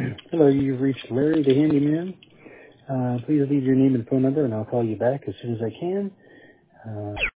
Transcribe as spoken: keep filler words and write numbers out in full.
Hello, you've reached Larry the Handyman. Uh, please leave your name and phone number, and I'll call you back as soon as I can. Uh,